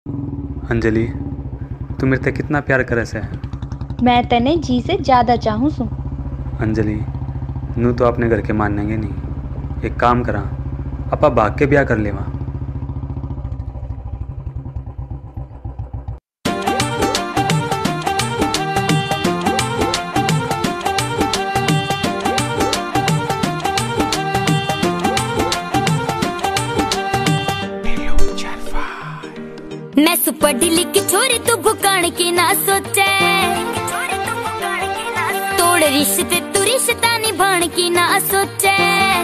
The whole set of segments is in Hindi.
अंजलि, तू मेरे ते कितना प्यार करे से। मैं तने जी से ज्यादा चाहूँ सू। अंजलि, नू तो अपने घर के मानेंगे नहीं। एक काम करा, अपा भाग के ब्याह कर लेवा। मैं सुपर ढिली की छोरी तू भुकाण की ना सोचे, तोड़ रिश्ते तू रिश्ता निभाण की ना सोचे।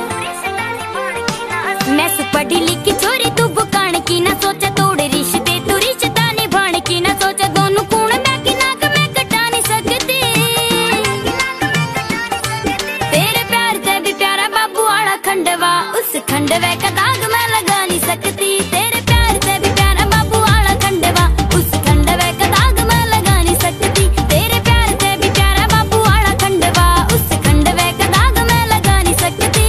मैं सुपर ढिली की छोरी तू भुकाण की ना सोचे, तोड़ रिश्ते तू रिश्ता निभाण की ना सोचे। दोनों कूण में की नाक में कटा नहीं सकती, तेरे प्यार से भी प्यारा बाबू वाला खंडवा, उस खंडवे का दाग मैं लगा नहीं सकती। तेरे प्यार से भी प्यारा बाबू वाला खंडवा, उस खंडवे का दाग मैं लगा नहीं सकती। तेरे प्यार से भी प्यारा बाबू वाला खंडवा, उस खंडवे का दाग मैं लगा नहीं सकती।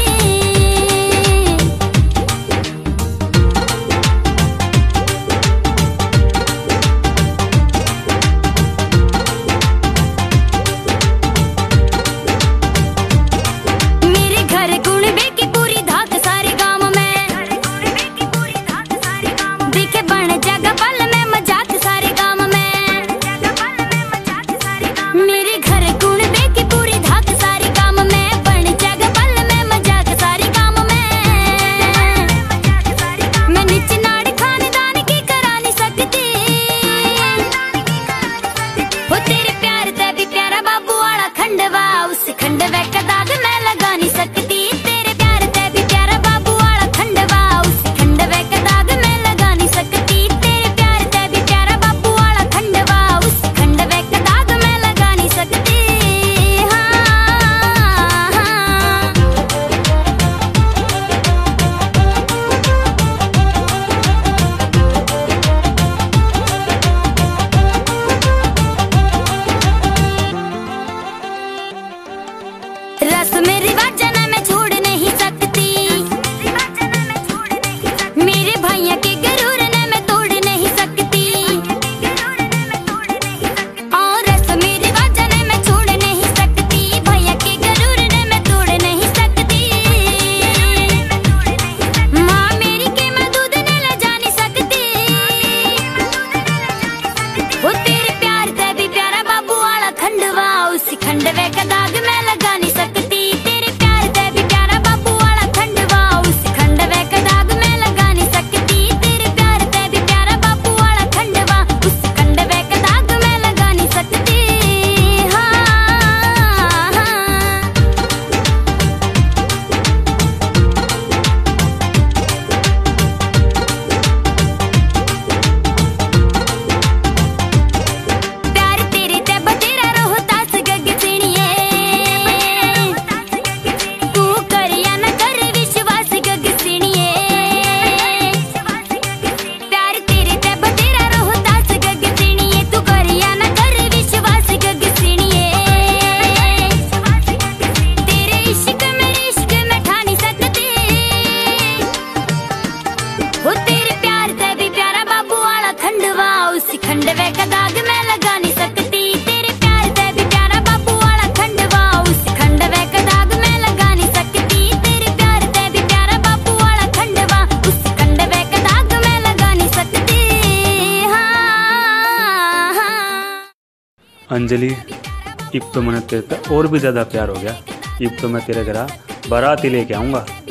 मेरे घर गुणबे की पूरी धाक सारे गांव में, दिखे बन जगह पल में मजाक सारे गांव में। मेरे घर गुणबे की पूरी धाक सारे गांव में, बन जगह पल में मजाक सारे गांव में। मैं नीच नाड़ खानदान की करा नहीं सकती, वो तेरे प्यार से भी प्यारा बाबू वाला खंडवा, उस खंडवे का दाग मैं लगा नहीं सकती। तेरे प्यार से भी प्यारा बाबू वाला खंडवा, उस खंडवे का दाग मैं लगा नहीं सकती। तेरे प्यार से भी प्यारा बाबू वाला खंडवा, उस खंडवे का दाग मैं लगा नहीं सकती। रस्म रिवाजन मैं छोड़ नहीं सकती, मेरे भैया के गरूर ने मैं तोड़ नहीं सकती। और रस्म रिवाजन मैं छोड़ नहीं सकती, भैया के गरूर ने मैं तोड़ नहीं सकती। माँ मेरी के मैं दूध ने ले जा नहीं सकती, वो तेरे प्यार से भी प्यारा बाबू वाला खंडवा, उस खंडवे का दाग मैं लगा नहीं सकती। तेरे प्यार से भी प्यारा बाबू वाला खंडवा, उस खंडवे का दाग मैं लगा नहीं सकती। तेरे प्यार से भी प्यारा बाबू वाला खंडवा, उस खंडवे का दाग मैं लगा नहीं सकती। प्यार तेरे ते बतेरा रोहतास गग सिणिए, तू कर या न कर विश्वास गग सिणिए। प्यार तेरे ते बतेरा रोहतास गग सिणिए, तू कर या न कर विश्वास गग सिणिए। तेरे इश्क में ठा नहीं सकती, वो तेरे प्यार से भी प्यारा बाबू वाला खंडवा, उस खंडवे का दाग मैं लगा नहीं सकती। तेरे प्यार से भी प्यारा बाबू वाला खंडवा, उस खंडवे का दाग मैं लगा नहीं सकती। तेरे प्यार से भी प्यारा बाबू वाला खंडवा, उस खंडवे का दाग मैं लगा नहीं सकती। अंजलि, अब तो मैंने तेरे पे और भी ज़्यादा प्यार हो गया। अब तो मैं तेरे घर बारात ही लेके आऊँगा।